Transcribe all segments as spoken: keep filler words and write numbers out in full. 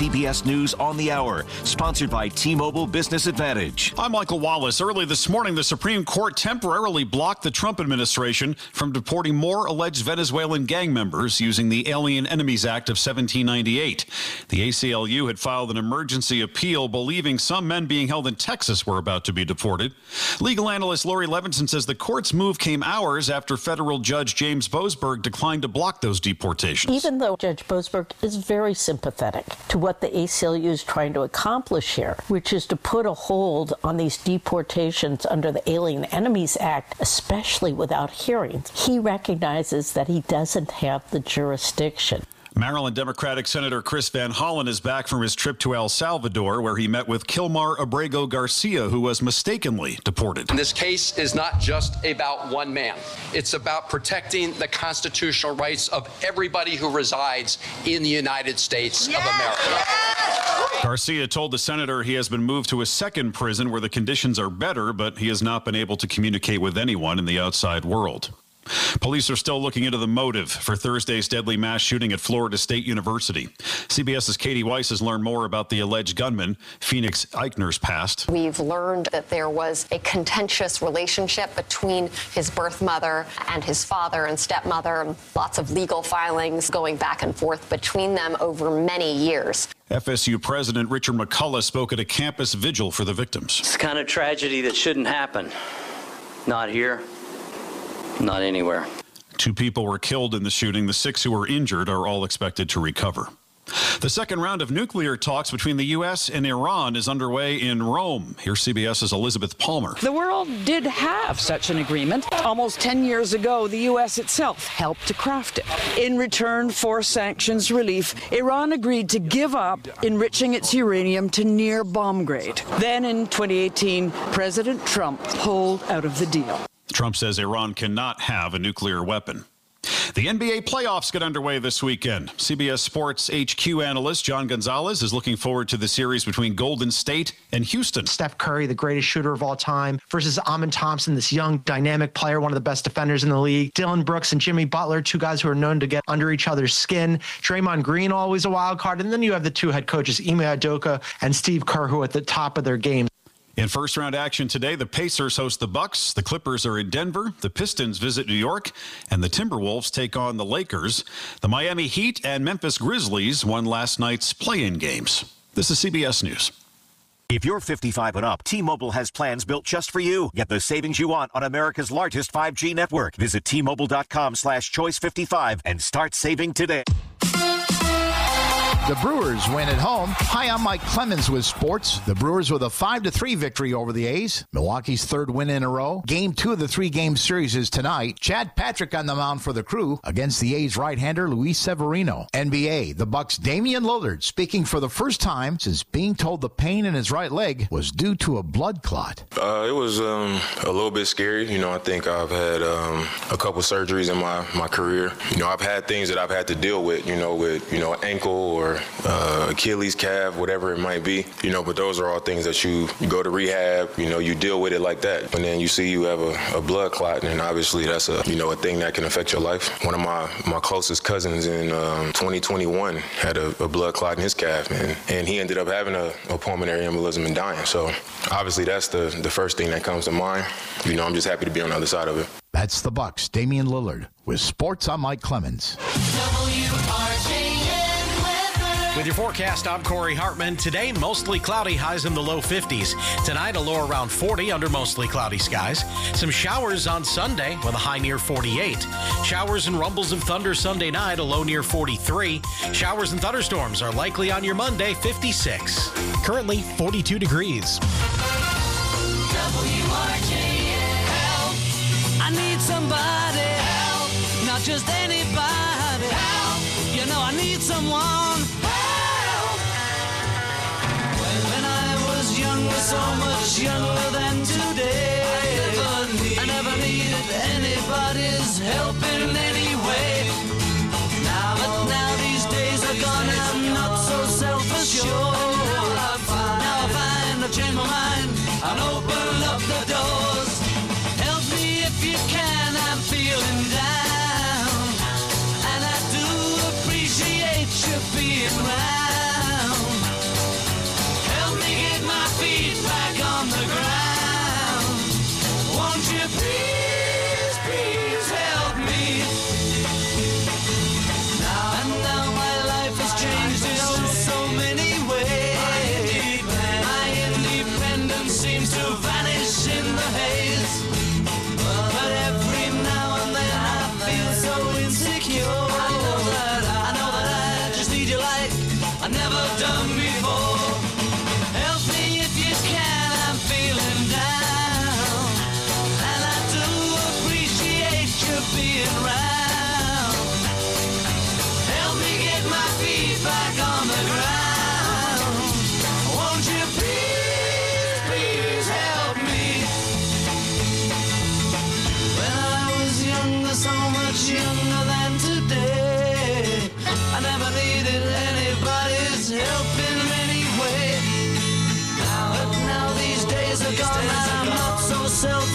C B S News on the Hour, sponsored by T-Mobile Business Advantage. I'm Michael Wallace. Early this morning, the Supreme Court temporarily blocked the Trump administration from deporting more alleged Venezuelan gang members using the Alien Enemies Act of seventeen ninety-eight. The A C L U had filed an emergency appeal believing some men being held in Texas were about to be deported. Legal analyst Lori Levinson says the court's move came hours after federal judge James Boasberg declined to block those deportations. Even though Judge Boasberg is very sympathetic to what the A C L U is trying to accomplish here, which is to put a hold on these deportations under the Alien Enemies Act, especially without hearings, he recognizes that he doesn't have the jurisdiction. Maryland Democratic Senator Chris Van Hollen is back from his trip to El Salvador, where he met with Kilmar Abrego Garcia, who was mistakenly deported. This case is not just about one man. It's about protecting the constitutional rights of everybody who resides in the United States yes! of America. Yes! Garcia told the senator he has been moved to a second prison where the conditions are better, but he has not been able to communicate with anyone in the outside world. Police are still looking into the motive for Thursday's deadly mass shooting at Florida State University. CBS's Katie Weiss has learned more about the alleged gunman, Phoenix Eichner's past. We've learned that there was a contentious relationship between his birth mother and his father and stepmother. Lots of legal filings going back and forth between them over many years. F S U President Richard McCullough spoke at a campus vigil for the victims. It's the kind of tragedy that shouldn't happen. Not here. Not anywhere. Two people were killed in the shooting. The six who were injured are all expected to recover. The second round of nuclear talks between the U S and Iran is underway in Rome. Here's CBS's Elizabeth Palmer. The world did have such an agreement. Almost ten years ago, the U S itself helped to craft it. In return for sanctions relief, Iran agreed to give up enriching its uranium to near bomb grade. Then in twenty eighteen, President Trump pulled out of the deal. Trump says Iran cannot have a nuclear weapon. The N B A playoffs get underway this weekend. C B S Sports H Q analyst John Gonzalez is looking forward to the series between Golden State and Houston. Steph Curry, the greatest shooter of all time, versus Amin Thompson, this young, dynamic player, one of the best defenders in the league. Dylan Brooks and Jimmy Butler, two guys who are known to get under each other's skin. Draymond Green, always a wild card. And then you have the two head coaches, Ime Udoka and Steve Kerr, who are at the top of their game. In first-round action today, the Pacers host the Bucks, the Clippers are in Denver, the Pistons visit New York, and the Timberwolves take on the Lakers. The Miami Heat and Memphis Grizzlies won last night's play-in games. This is C B S News. If you're fifty-five and up, T-Mobile has plans built just for you. Get the savings you want on America's largest five G network. Visit T-Mobile.com slash choice 55 and start saving today. The Brewers win at home. Hi, I'm Mike Clemens with sports. The Brewers with a five to three victory over the A's. Milwaukee's third win in a row. Game two of the three-game series is tonight. Chad Patrick on the mound for the Crew against the A's right-hander Luis Severino. N B A, the Bucks' Damian Lillard speaking for the first time since being told the pain in his right leg was due to a blood clot. Uh, it was um, a little bit scary. You know, I think I've had um, a couple surgeries in my, my career. You know, I've had things that I've had to deal with, you know, with, you know, ankle or uh, Achilles, calf, whatever it might be, you know, but those are all things that you, you go to rehab, you know, you deal with it like that. And then you see you have a, a blood clot, and obviously that's a, you know, a thing that can affect your life. One of my, my closest cousins in um, twenty twenty-one had a, a blood clot in his calf, man, and he ended up having a, a pulmonary embolism and dying. So obviously that's the, the first thing that comes to mind. You know, I'm just happy to be on the other side of it. That's the Bucks, Damian Lillard. With sports, I'm Mike Clemens. With your forecast, I'm Corey Hartman. Today, mostly cloudy, highs in the low fifties. Tonight, a low around forty under mostly cloudy skies. Some showers on Sunday with a high near forty-eight. Showers and rumbles of thunder Sunday night, a low near forty-three. Showers and thunderstorms are likely on your Monday, fifty-six. Currently, forty-two degrees. W R J N. Help. I need somebody. Help. Not just anybody. Help. You know I need someone. So much younger than today. I never, need, I never needed anybody's help in any way. Now, but now these days are gone, I'm not so self-assured. Now I find, now I find I've changed my mind and open up the doors. Help me if you can, I'm feeling down, and I do appreciate you being around.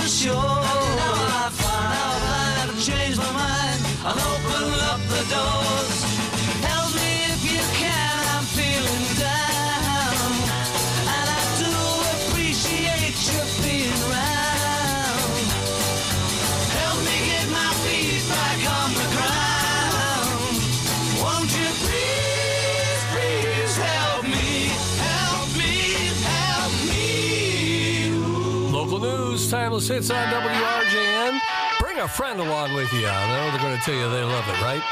for sure. Now I find out I've changed my mind. I'll open up the doors. Help me if you can, I'm feeling down. And I do appreciate you being around. Help me get my feet back on the ground. Won't you please, please help me, help me, help me. Local news, timeless hits on W R J N. Bring a friend along with you. I know they're going to tell you they love it, right?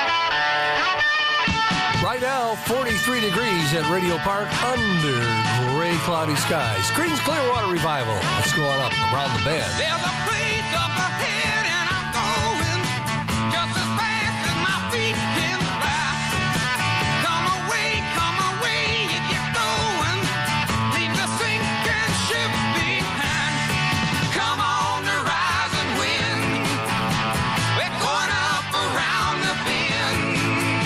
Right now, forty-three degrees at Radio Park under gray, cloudy skies. Green's Clearwater Revival. Let's go on up around the bend. There's a place up ahead and I'm going just as fast as my feet can fly. Come away, come away if you're going. Leave the sinking ship behind. Come on the rising wind. We're going up around the bend.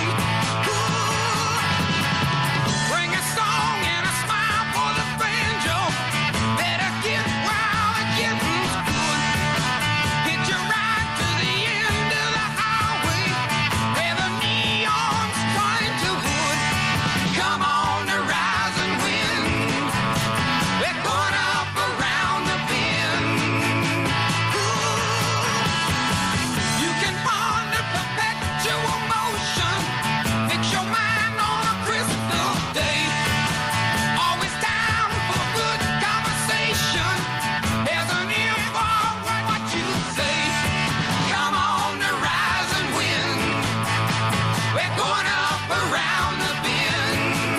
Bring a song and a smile for the banjo. Better get wild and get loose good. Hitch a ride to the end of the highway where the neon's trying to hood. Come on the rising wind. We're going up around the bend. You can ponder perpetual motion. Fix your mind on a crystal day. Always time for good conversation. There's an ear for what you say. Come on the rising wind. We're going up around the bend.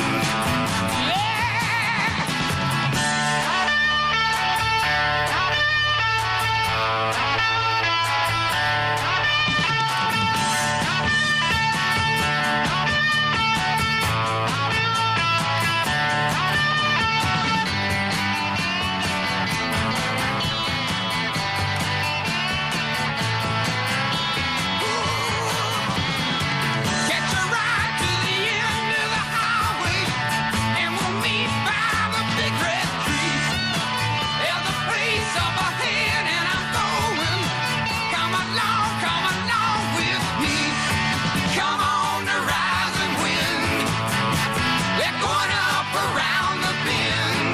Catch a ride to the end of the highway, and we'll meet by the big red tree. There's a place up ahead, and I'm going. Come along, come along with me. Come on the rising wind. We're going up around the bend.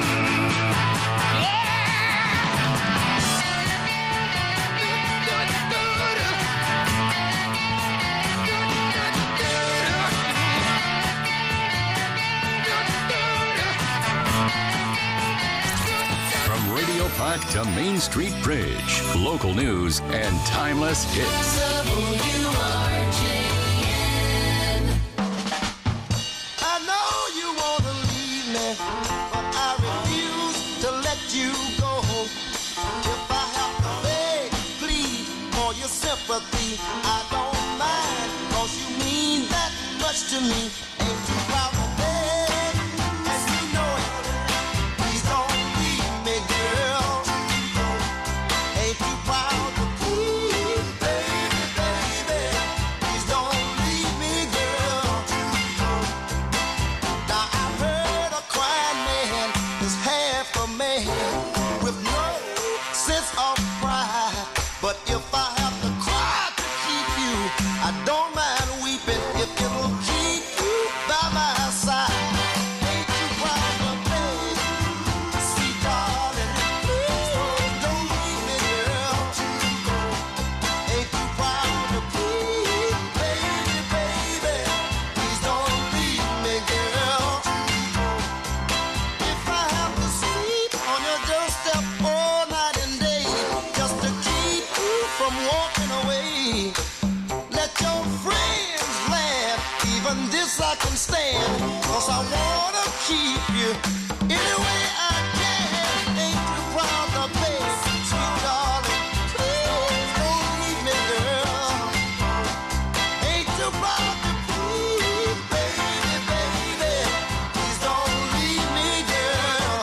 From Radio Park to Main Street Bridge, local news and timeless hits. I know you want to leave me, but I refuse to let you go. If I have to beg, plead for your sympathy, I don't mind, 'cause you mean that much to me. Ain't too proud to beg, and you know it. Please don't leave me, girl. Ain't too proud to plead, baby, baby. Please don't leave me, girl. Now I heard a crying man is half a man with no sense of pride. But if I have to cry to keep you, I don't mind weeping if it'll keep you by my side. Ain't you proud of me? See, darling, please don't leave me, girl. Ain't you proud of me? Baby, baby, please don't leave me, girl. If I have to sleep on your doorstep all night and day just to keep you from walking away, let your friends laugh, even this I can stand, 'cause I wanna keep you any way I can. Ain't you proud of me, sweet darling? Please don't leave me, girl. Ain't you proud of me, baby, baby? Please don't leave me, girl.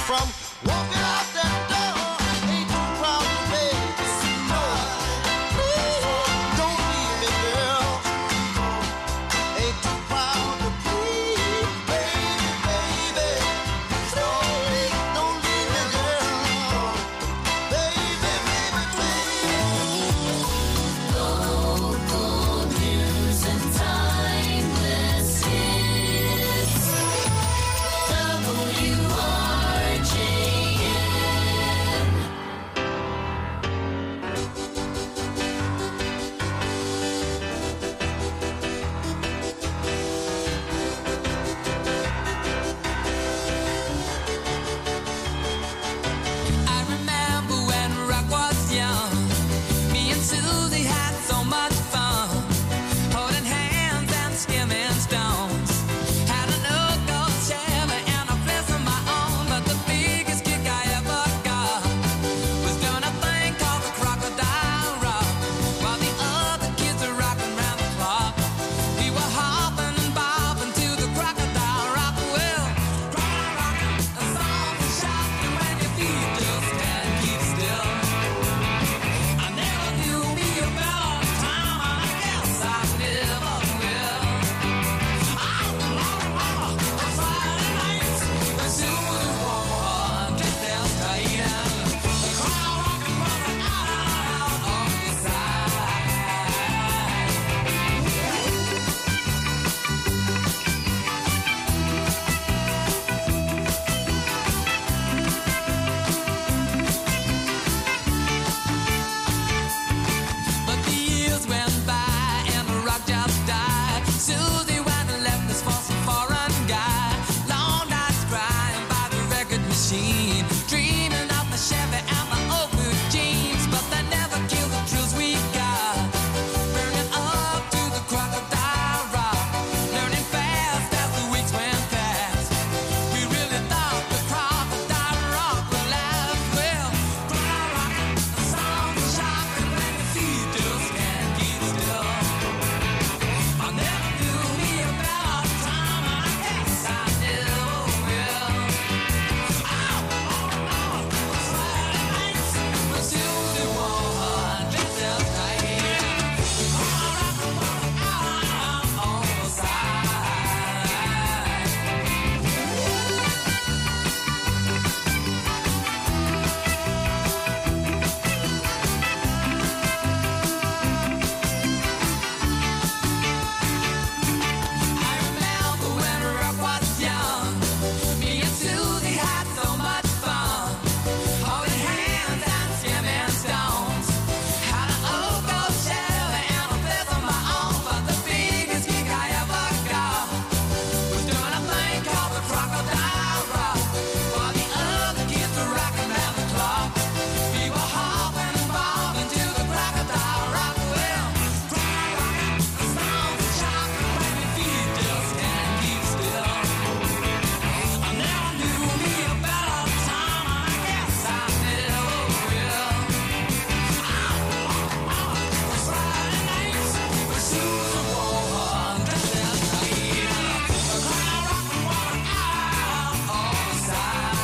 from walking out that door. Ain't too proud to beg. No, please don't leave me, girl. Ain't too proud to please, baby, baby. Don't leave, don't leave me, girl. Baby, baby, please. Local news and timeless hits. W R J N. I remember when rock was young. Me and Susie had so much fun, holding hands and skimming stones. Had an old gold Chevy and a place of my own, but the biggest kick I ever got was doing a thing called the Crocodile Rock, while the other kids were rocking round the clock. We were hopping and bobbing to the Crocodile Rock. Well, rockin', a song to shout to when your feet just can't keep still. I never knew me a better time, and I guess I never will. I remember on Friday nights when Susie wore dressed as tight, and the crowd rockin' from the out on the side. But the years went by and the rock just died. Susie went and left us for some foreign guy. Long nights crying by the record machine, dreaming of the Chevy and the old blue jeans. But they never killed the thrills we got, burning up to the Crocodile Rock, learning fast as the weeks went past. We really thought the Crocodile Rock would last. Well, rockin', a song to shock, and when your feet just can't keep still. I never knew me a better time, and I guess I never will. Oh, oh, oh, Friday nights when Susie wore dressed as tight, the crowd rockin' from the out on the side. I remember when rock was young. Me and Susie had so much fun, holding hands and skimming stones. Had an old gold Chevy and a place of my own, but the biggest kick I ever got was doing a thing called the Crocodile Rock, while the other kids were rocking round the clock. We were hopping and bobbing to the Crocodile Rock. Well, rockin', a song to shock when your feet just can't keep still. I never knew me a better time, and I guess I never will. Oh, oh, oh, Friday nights when Susie wore dressed as tight, the crowd rockin' from the out on the side.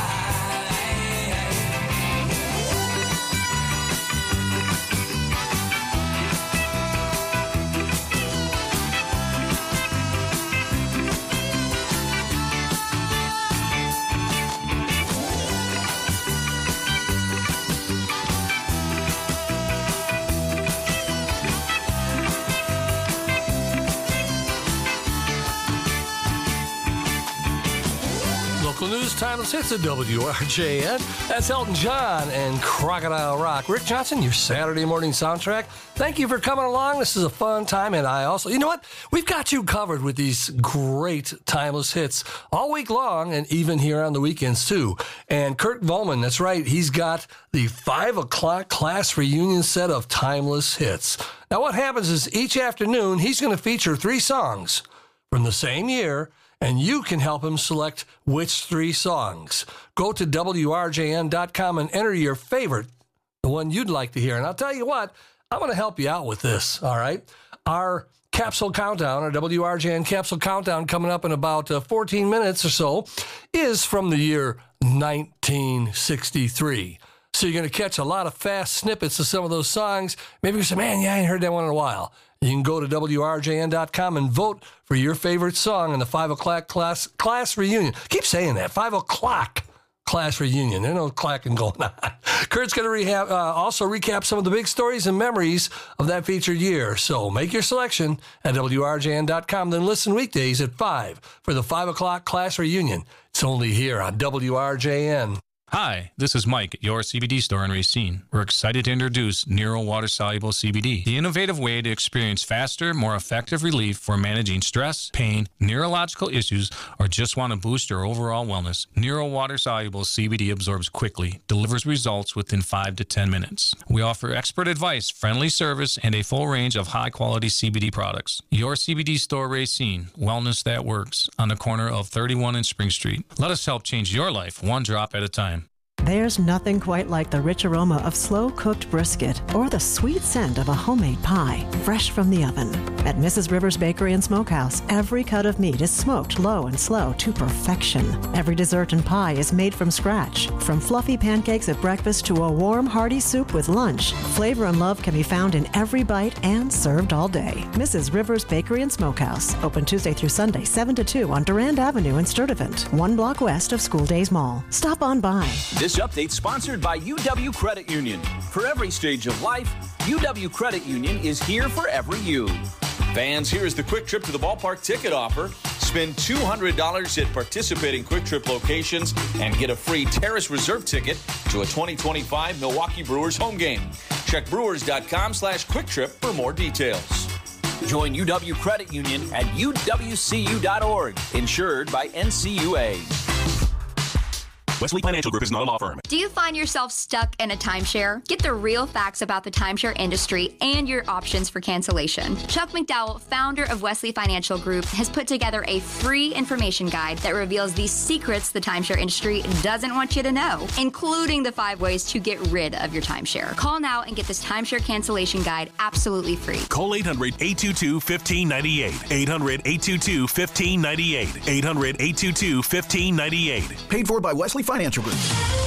Local news, timeless hits at W R J N. That's Elton John and Crocodile Rock. Rick Johnson, your Saturday morning soundtrack. Thank you for coming along. This is a fun time, and I also, you know what? We've got you covered with these great timeless hits all week long, and even here on the weekends too. And Kurt Volman, that's right, he's got the five o'clock class reunion set of timeless hits. Now, what happens is each afternoon he's going to feature three songs from the same year, and you can help him select which three songs. Go to W R J N dot com and enter your favorite, the one you'd like to hear. And I'll tell you what, I'm going to help you out with this, all right? Our Capsule Countdown, our W R J N Capsule Countdown coming up in about uh, fourteen minutes or so, is from the year nineteen sixty-three. So you're going to catch a lot of fast snippets of some of those songs. Maybe you say, man, yeah, I ain't heard that one in a while. You can go to W R J N dot com and vote for your favorite song in the five o'clock class class reunion. Keep saying that, five o'clock class reunion. There's no clacking going on. Kurt's going to rehab, uh, also recap some of the big stories and memories of that featured year. So make your selection at W R J N dot com. Then listen weekdays at five for the five o'clock class reunion. It's only here on W R J N. Hi, this is Mike at your C B D store in Racine. We're excited to introduce Nero Water Soluble C B D, the innovative way to experience faster, more effective relief for managing stress, pain, neurological issues, or just want to boost your overall wellness. Nero Water Soluble C B D absorbs quickly, delivers results within five to ten minutes. We offer expert advice, friendly service, and a full range of high-quality C B D products. Your C B D store Racine, wellness that works, on the corner of thirty-one and Spring Street. Let us help change your life one drop at a time. There's nothing quite like the rich aroma of slow-cooked brisket or the sweet scent of a homemade pie, fresh from the oven. At Missus Rivers Bakery and Smokehouse, every cut of meat is smoked low and slow to perfection. Every dessert and pie is made from scratch. From fluffy pancakes at breakfast to a warm, hearty soup with lunch, flavor and love can be found in every bite and served all day. Missus Rivers Bakery and Smokehouse, open Tuesday through Sunday, seven to two on Durand Avenue in Sturtevant, one block west of School Days Mall. Stop on by. This update sponsored by U W Credit Union. For every stage of life, U W Credit Union is here for every you. Fans, here is the Quick Trip to the Ballpark ticket offer. Spend two hundred dollars at participating Quick Trip locations and get a free Terrace Reserve ticket to a twenty twenty-five Milwaukee Brewers home game. Check brewers.com slash quick trip for more details. Join U W Credit Union at U W C U dot org. Insured by N C U A. Wesley Financial Group is not a law firm. Do you find yourself stuck in a timeshare? Get the real facts about the timeshare industry and your options for cancellation. Chuck McDowell, founder of Wesley Financial Group, has put together a free information guide that reveals the secrets the timeshare industry doesn't want you to know, including the five ways to get rid of your timeshare. Call now and get this timeshare cancellation guide absolutely free. Call eight hundred, eight two two, one five nine eight. eight hundred, eight two two, one five nine eight. eight hundred, eight two two, one five nine eight. Paid for by Wesley Financial Group.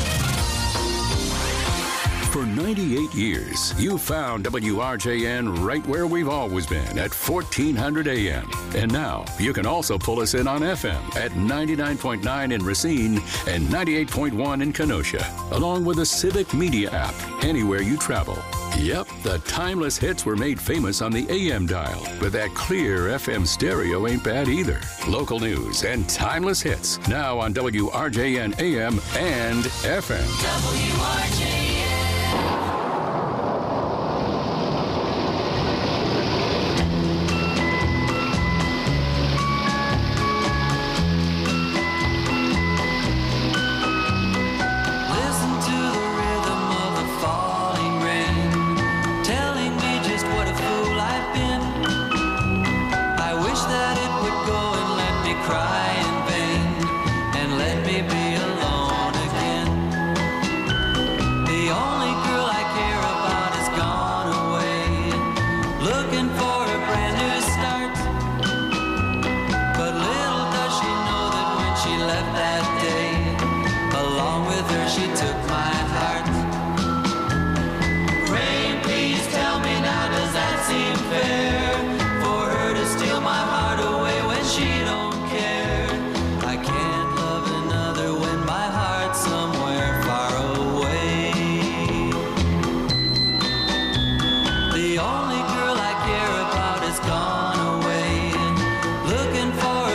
For ninety-eight years, you found W R J N right where we've always been at fourteen hundred A M. And now you can also pull us in on F M at ninety-nine point nine in Racine and ninety-eight point one in Kenosha, along with the Civic Media app anywhere you travel. Yep, the timeless hits were made famous on the A M dial, but that clear F M stereo ain't bad either. Local news and timeless hits now on W R J N A M and F M. W R J N.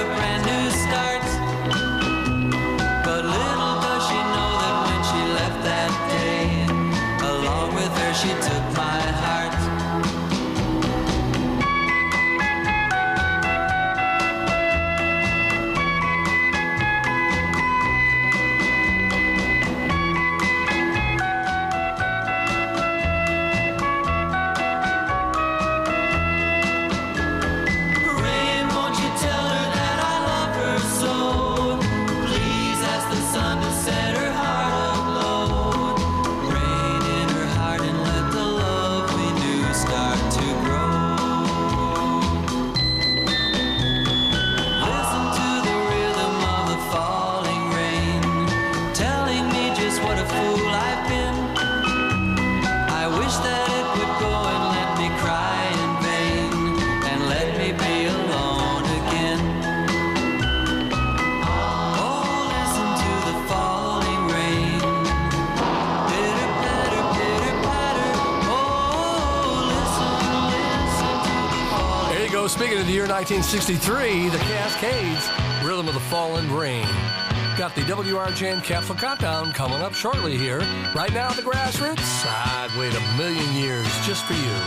But little does she know that when she left that speaking of the year nineteen sixty-three, the Cascades, Rhythm of the Fallen Rain. Got the W R J N Capsule Countdown coming up shortly here. Right now, the Grassroots, I'd wait a million years just for you.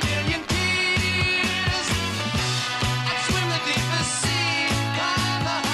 Swim the deepest sea, climb the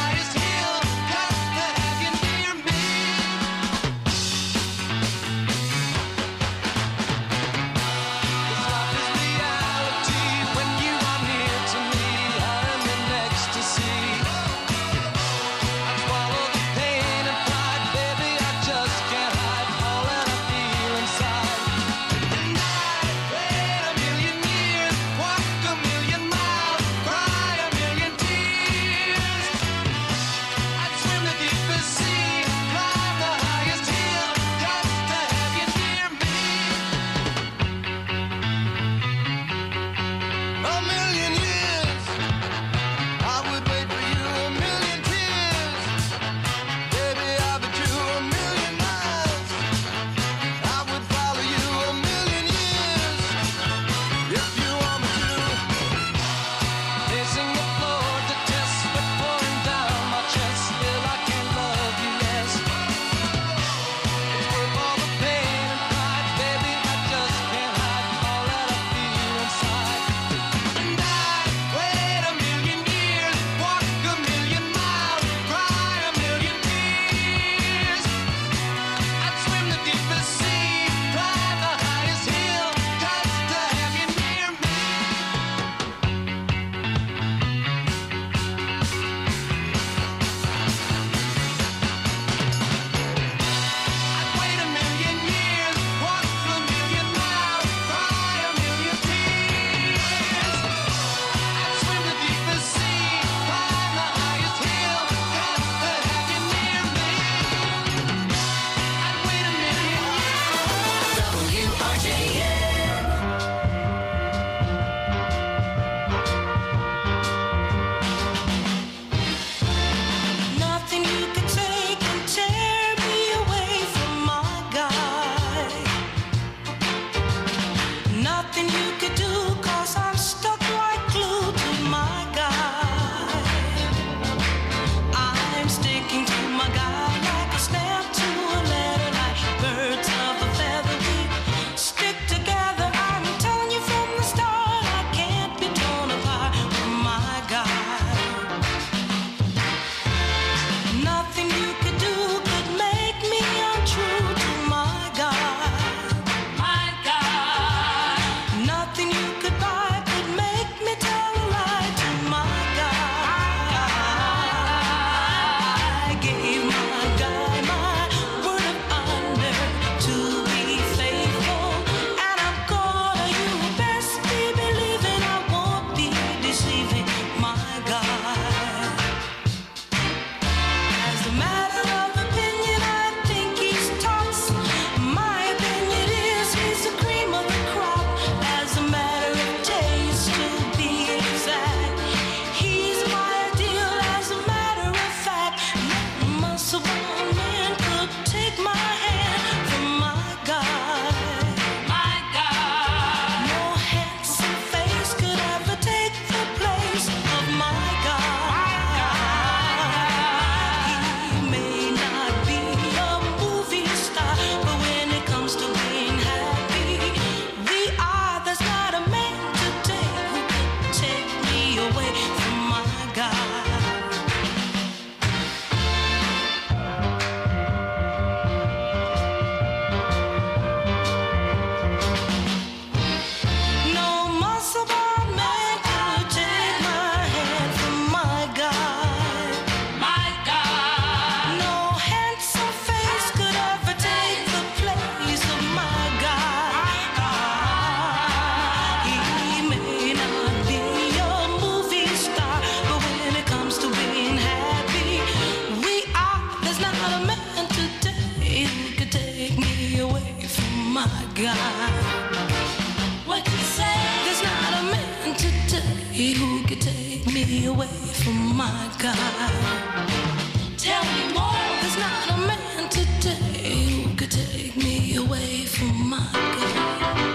What you say? There's not a man today who could take me away from my God. Tell me more. There's not a man today who could take me away from my God.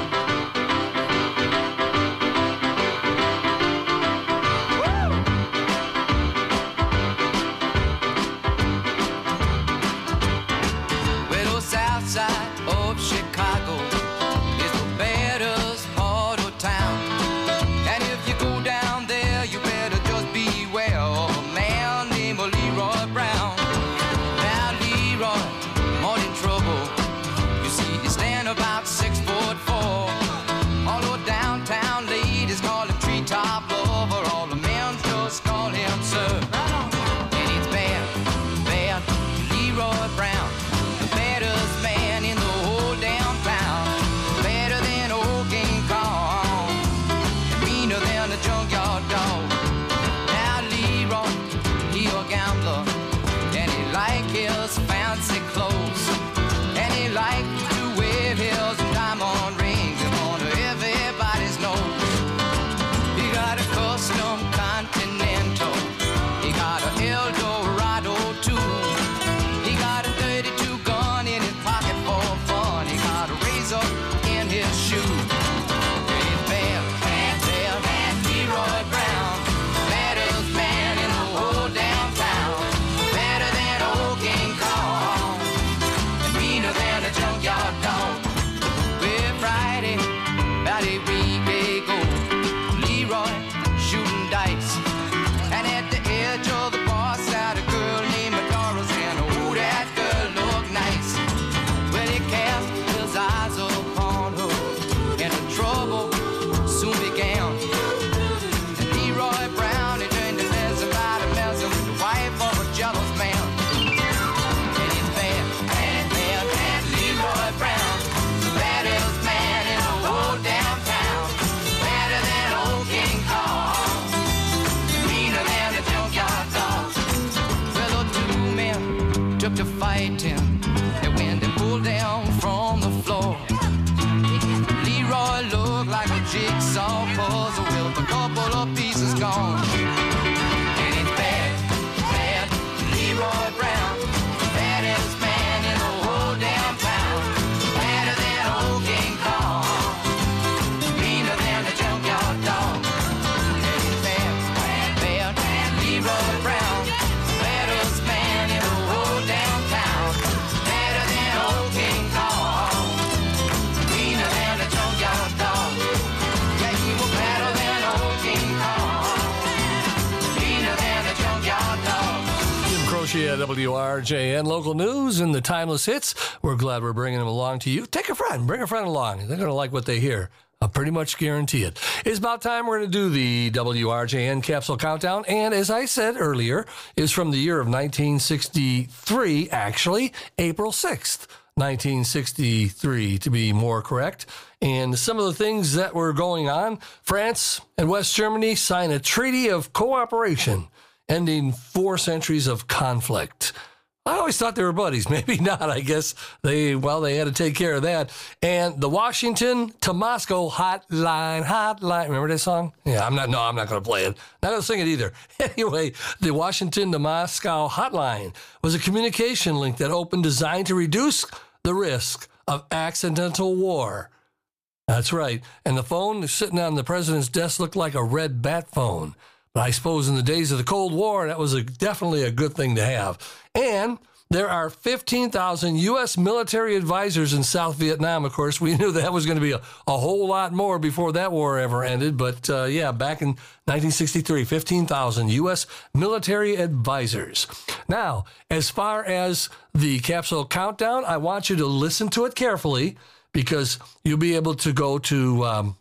W R J N local news and the timeless hits. We're glad we're bringing them along to you. Take a friend, bring a friend along. They're going to like what they hear. I pretty much guarantee it. It's about time we're going to do the W R J N Capsule Countdown. And as I said earlier, is from the year of nineteen sixty-three, actually, April sixth, nineteen sixty-three to be more correct. And some of the things that were going on, France and West Germany signed a treaty of cooperation, ending four centuries of conflict. I always thought they were buddies. Maybe not. I guess they, well, they had to take care of that. And the Washington to Moscow hotline, hotline. Remember that song? Yeah, I'm not, no, I'm not going to play it. Not going to sing it either. Anyway, the Washington to Moscow hotline was a communication link that opened designed to reduce the risk of accidental war. That's right. And the phone sitting on the president's desk looked like a red bat phone. But I suppose in the days of the Cold War, that was a, definitely a good thing to have. And there are fifteen thousand U S military advisors in South Vietnam. Of course, we knew that was going to be a, a whole lot more before that war ever ended. But uh, yeah, back in nineteen sixty-three, fifteen thousand U S military advisors. Now, as far as the capsule countdown, I want you to listen to it carefully because you'll be able to go to Um,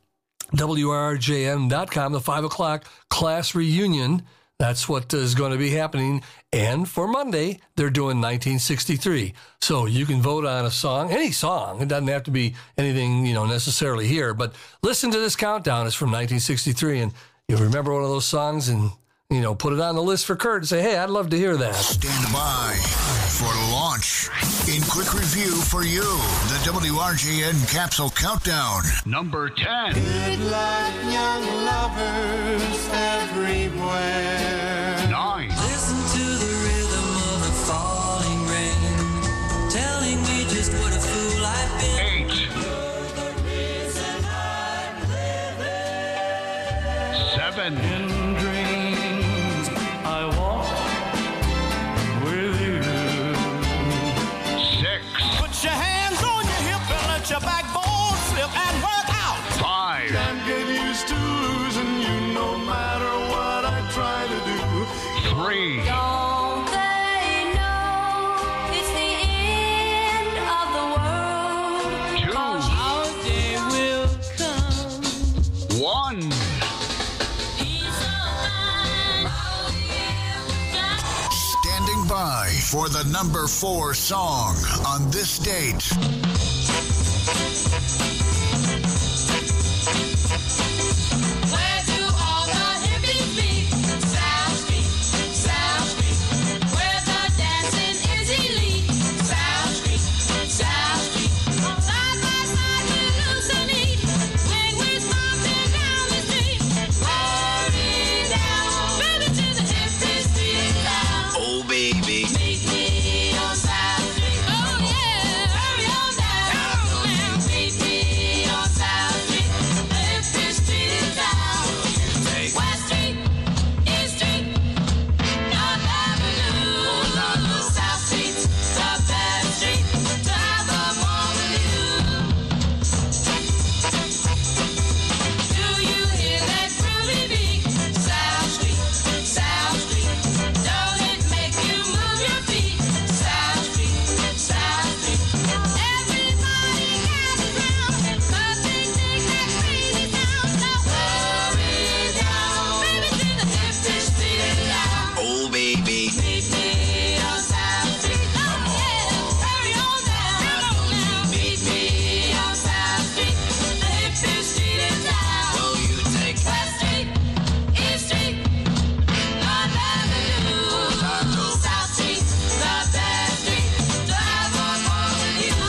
W R J N dot com, the five o'clock class reunion. That's what is going to be happening. And for Monday, they're doing nineteen sixty-three. So you can vote on a song, any song. It doesn't have to be anything, you know, necessarily here. But listen to this countdown. It's from nineteen sixty-three. And you remember one of those songs and you know, put it on the list for Kurt and say, hey, I'd love to hear that. Stand by for launch. In quick review for you, the W R J N Capsule Countdown. Number ten. Good luck, young lovers everywhere. Nine. Listen to the rhythm of the falling rain, telling me just what a fool I've been. Eight. You're the reason I'm living. Seven. In dreams, I walk with you. Six. Put your hands on your hip and let your backbone slip and work out. Five. Can't get used to losing you no matter what I try to do. Three. Don't they know it's the end of the world? Two. 'Cause our day will come. One. Peace of mind. Standing by for the number four song on this date. Where do all the hippies meet? South Street, South Street. Where the dancing is elite. South Street, South Street. Side by side we hallucinate when we're stomping down the street. Rolling down, baby, to the hippie street down. Oh, baby. Meet me on South Street. Oh yeah, hurry on down. Meet me on South Street. The hippie street is down. West Street, East Street, North Avenue, South Street, the best street to have a moment with you. Do you hear that groovy beat? South Street, South Street, don't it make you move your feet? South Street, South Street, everybody gathers round 'cause they dig that crazy sound. Now hurry down, baby, to the hippie street down. Oh, baby. Meet me on South Street. Oh yeah, hurry on down. Meet me on South Street. The hippie street is down. Will you take West Street, East Street, North Avenue, South Street, the best street to have a moment with you.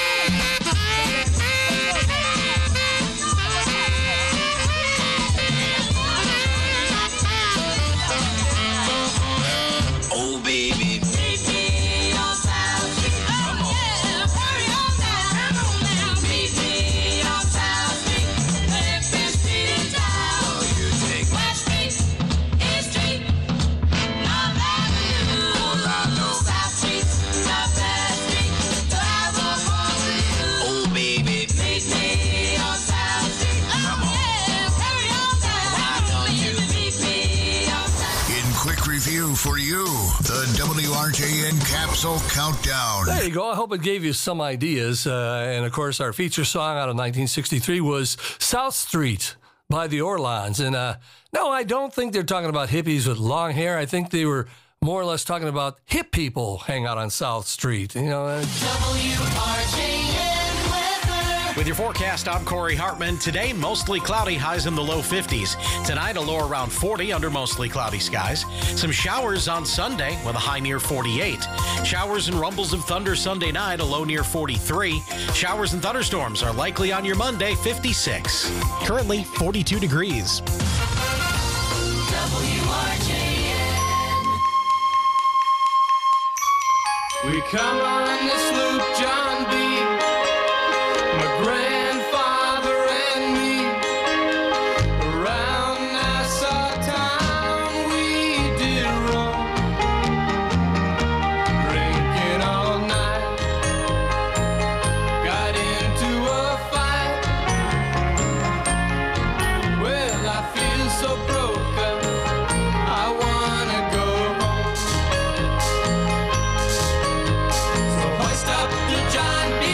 Oh, baby. Meet me on South Street. Oh yeah, hurry on down. Meet me on South Street. The hippie street is down. Will you take West Street, East Street, North Avenue, South Street, the best street to have a moment with you. Oh, baby. Meet me on South Street. Oh yeah, hurry on down. Meet me on South Street. In quick review for you, the W R J N Capsule Countdown. There you go. I hope it gave you some ideas. Uh, and, of course, our feature song out of nineteen sixty-three was South Street by the Orlons. And, uh, no, I don't think they're talking about hippies with long hair. I think they were more or less talking about hip people hang out on South Street. You know, uh, W R J N weather. With your forecast, I'm Corey Hartman. Today, mostly cloudy, highs in the low fifties. Tonight, a low around forty under mostly cloudy skies. Some showers on Sunday with a high near forty-eight. Showers and rumbles of thunder Sunday night, a low near forty-three. Showers and thunderstorms are likely on your Monday, fifty-six. Currently, forty-two degrees. W R J N. We come on the sloop, John B. My grandfather and me. Around Nassau town we did roam. Drinking all night. Got into a fight. Well, I feel so broken. I wanna go home. So hoist up the John B.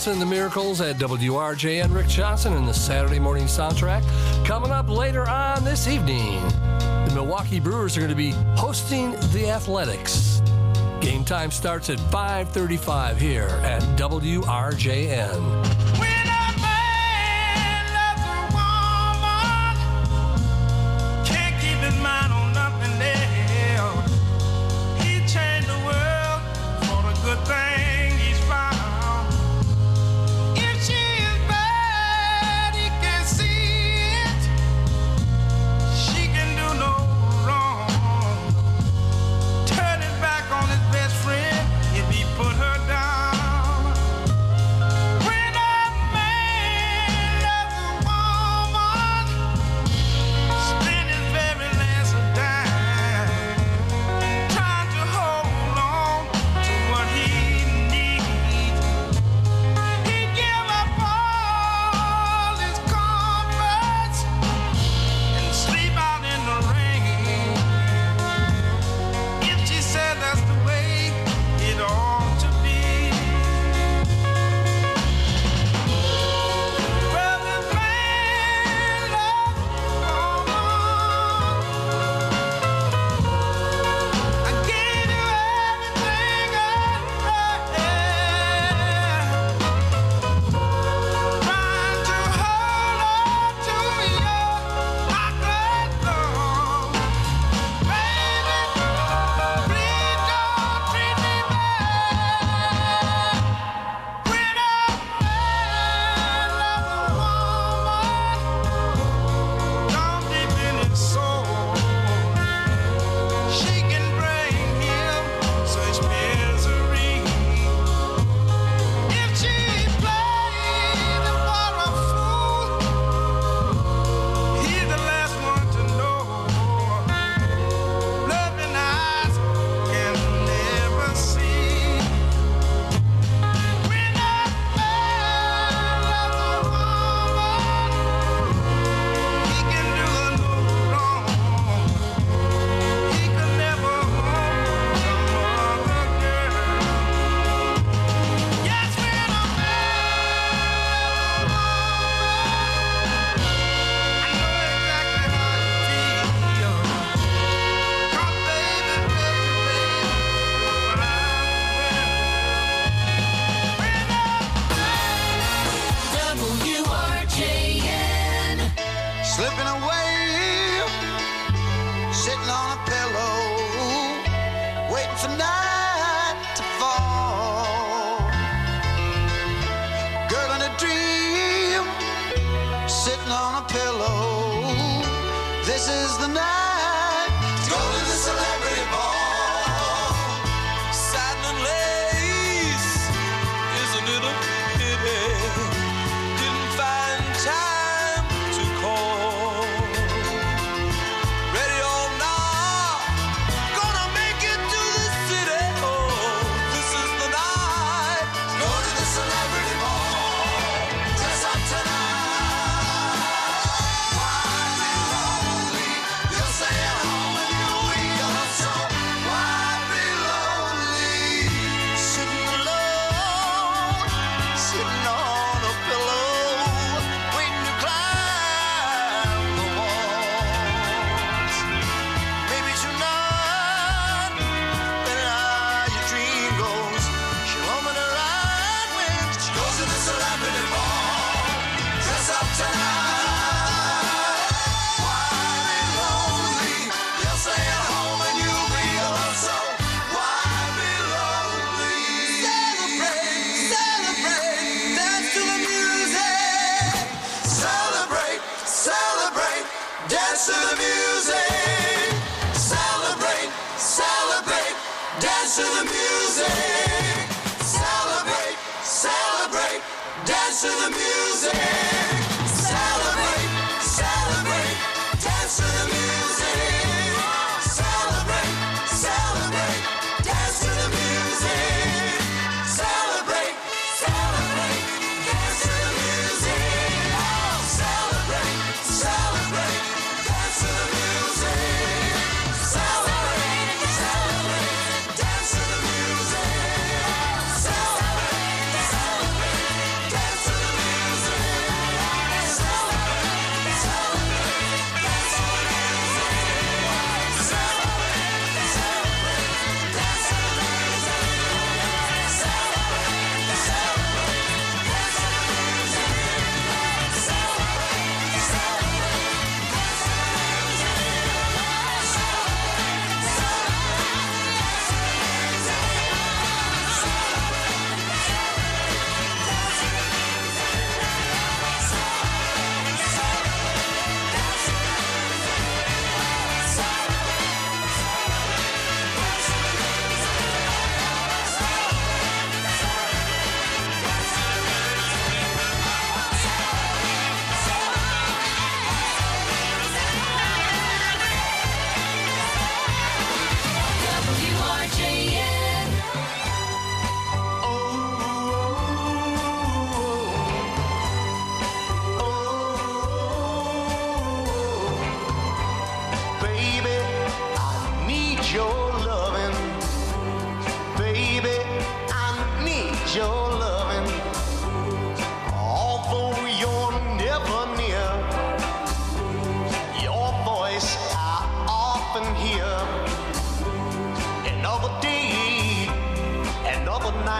listening to Miracles at W R J N. Rick Johnson in the Saturday Morning Soundtrack. Coming up later on this evening, the Milwaukee Brewers are going to be hosting the Athletics. Game time starts at five thirty-five here at W R J N.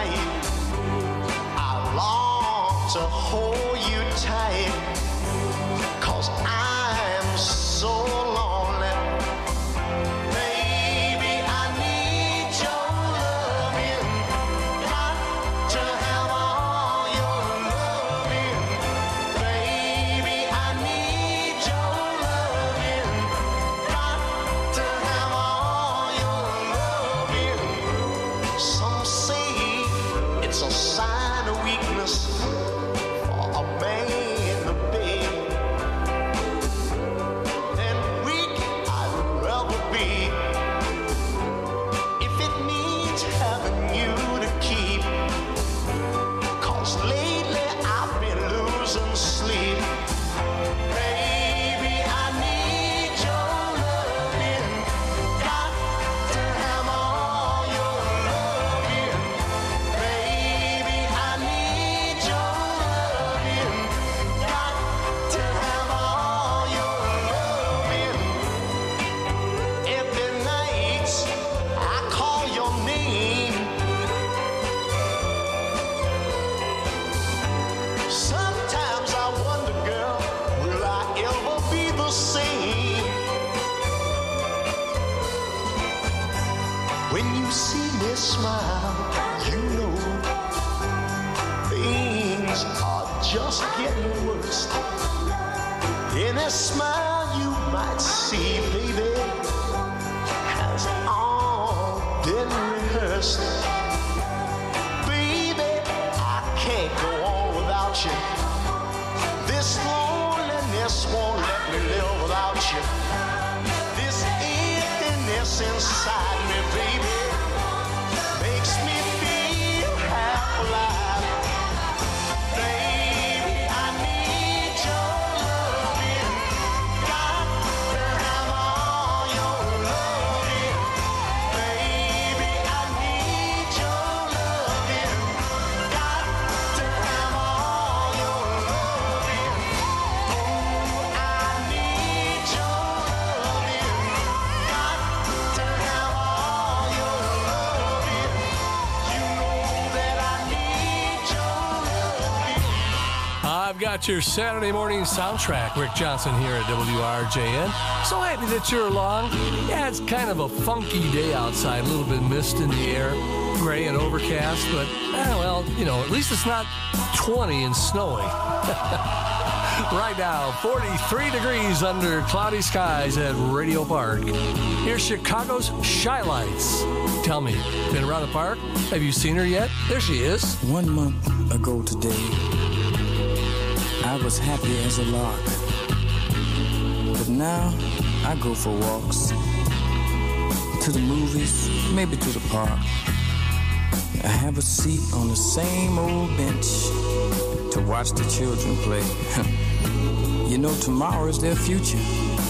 night. I long to hold you tight, 'cause I'm so lonely. Baby, I need your loving. Got to have all your loving. Baby, I need your loving. Got to have all your loving. Some say it's a sign of weakness for a man to beg. And weak I'd rather be if it means having you to keep. 'Cause lately I've been losing sleep. Baby, I need your loving. Got to have all your loving. Baby, I need your loving. Got to have all your loving. Every night I call your name. Sometimes I wonder, girl, will I ever be the same? When you see me smile, you know things are just getting worse. Any smile you might see, baby, has all been rehearsed. Baby, I can't go on without you. This loneliness won't let me live without you. This emptiness inside me, baby, makes me feel half alive. Baby, I need your loving. Got to have all your loving. Baby, I need your loving. Got to have all your loving. Oh, I need your loving. Got to have all your loving. You know that I need your loving. I've got your Saturday morning soundtrack. Rick Johnson here at W R J N. So happy that you're along. Yeah, it's kind of a funky day outside. A little bit mist in the air, gray and overcast, but, eh, well, you know, at least it's not twenty and snowing. Right now, forty-three degrees under cloudy skies at Radio Park. Here's Chicago's Shy Lights. Tell me, been around the park? Have you seen her yet? There she is. One month ago today, I was happy as a lark. But now I go for walks, to the movies, maybe to the park. I have a seat on the same old bench to watch the children play. You know, tomorrow is their future.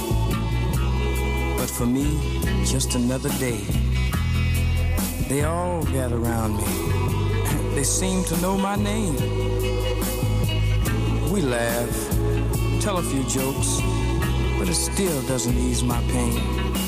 But for me, just another day. They all gather around me. They seem to know my name. We laugh, tell a few jokes, but it still doesn't ease my pain.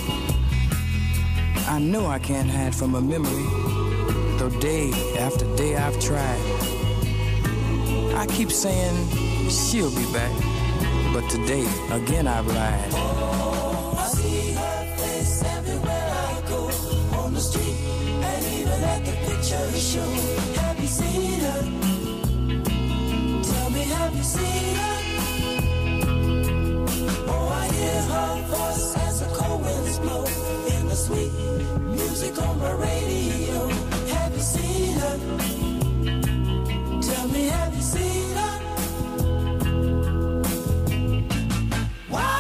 I know I can't hide from a memory, though day after day I've tried. I keep saying she'll be back, but today again I've lied. I see her face everywhere I go, on the street and even at the picture show. Have you seen her? Tell me, have you seen her? Oh, I hear her voice as the cold winds blow in the sweet music on my radio. Have you seen her? Tell me, have you seen her? Why,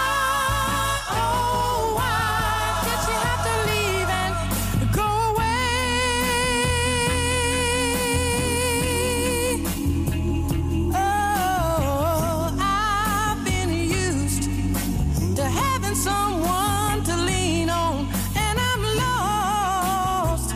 oh, why did she have to leave and go away? Oh, I've been used to having someone to lean on, and I'm lost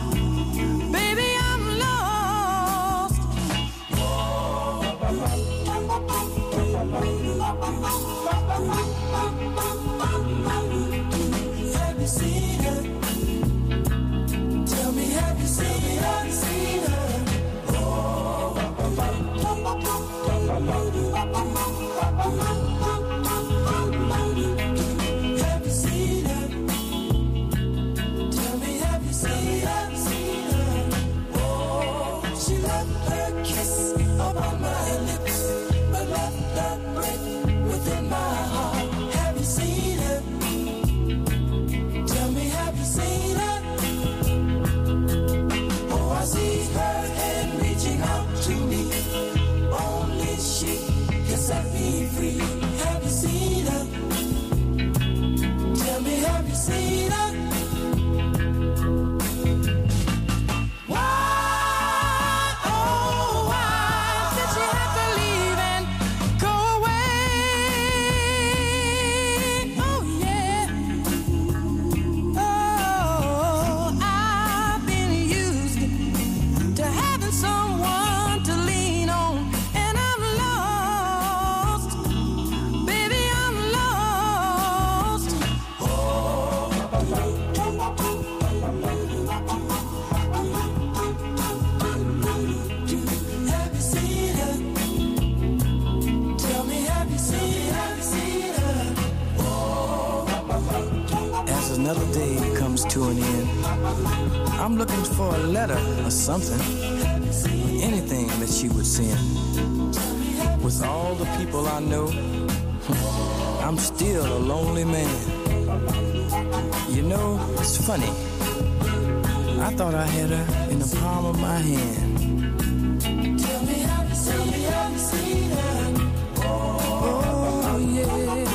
another day comes to an end. I'm looking for a letter or something, anything that she would send. With all the people I know, I'm still a lonely man. You know, it's funny. I thought I had her in the palm of my hand. Tell me how you see, how you see her. Oh, yeah.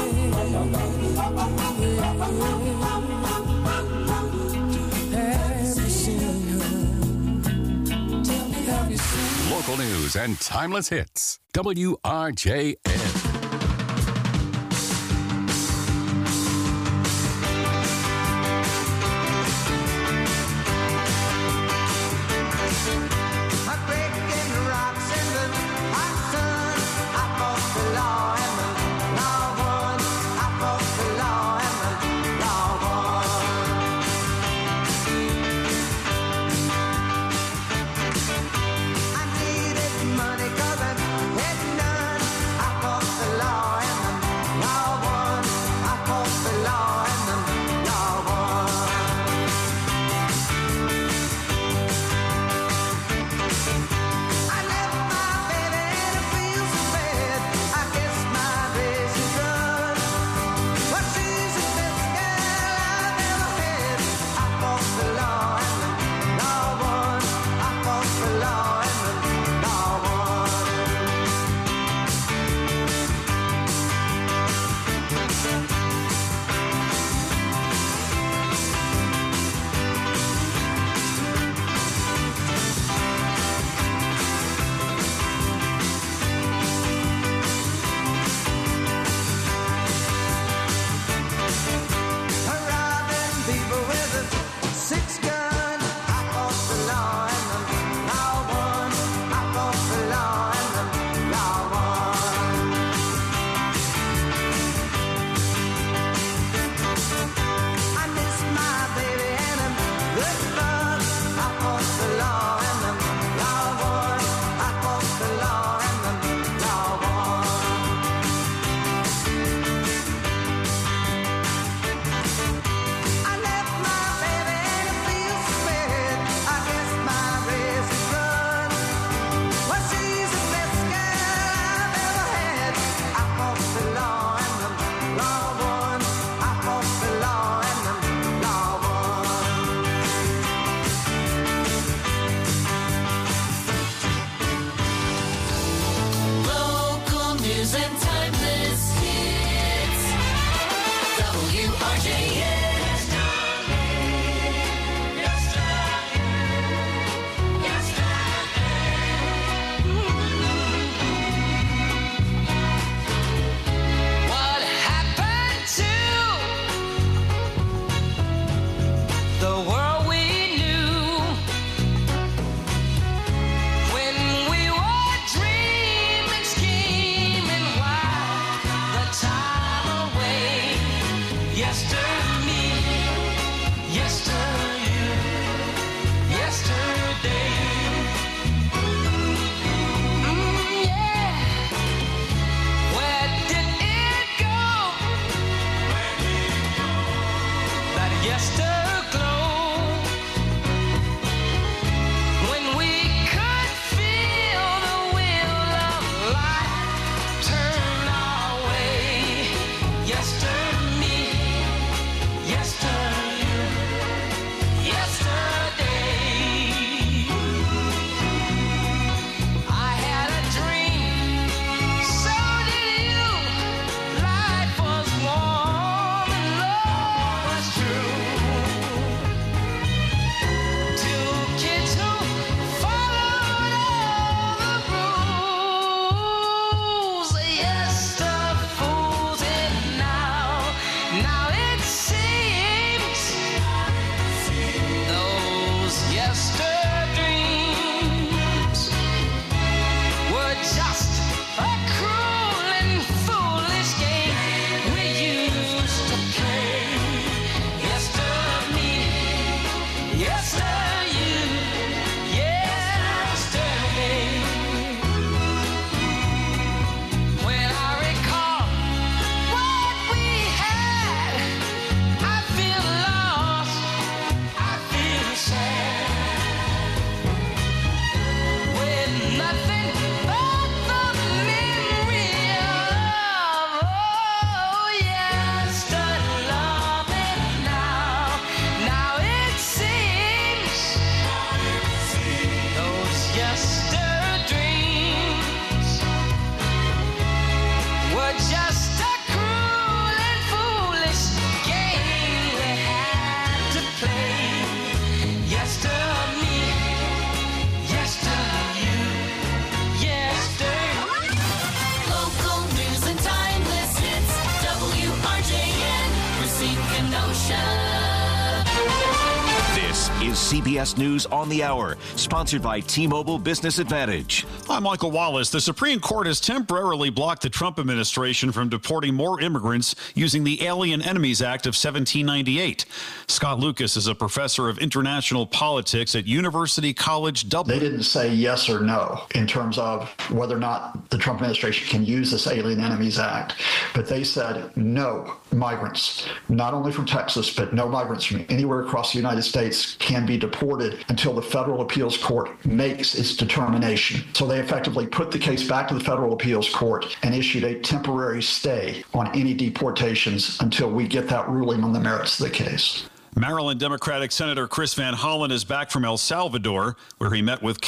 Have you seen her? Tell me, have you seen her? Local news and timeless hits. W R J N. Money, 'cause I had none. I fought the law. is C B S News on the Hour, sponsored by T-Mobile Business Advantage. I'm Michael Wallace. The Supreme Court has temporarily blocked the Trump administration from deporting more immigrants using the Alien Enemies Act of seventeen ninety-eight. Scott Lucas is a professor of international politics at University College Dublin. They didn't say yes or no in terms of whether or not the Trump administration can use this Alien Enemies Act, but they said no migrants, not only from Texas, but no migrants from anywhere across the United States can be deported until the federal appeals court makes its determination. So they effectively put the case back to the federal appeals court and issued a temporary stay on any deportations until we get that ruling on the merits of the case. Maryland Democratic Senator Chris Van Hollen is back from El Salvador, where he met with